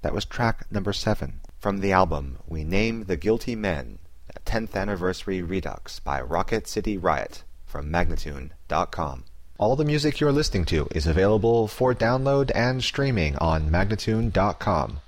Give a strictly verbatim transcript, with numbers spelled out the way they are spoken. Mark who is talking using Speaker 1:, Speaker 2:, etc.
Speaker 1: That was track number seven from the album We Name the Guilty Men, a tenth Anniversary Redux by Rocket City Riot from Magnatune dot com. All the music you're listening to is available for download and streaming on Magnatune dot com.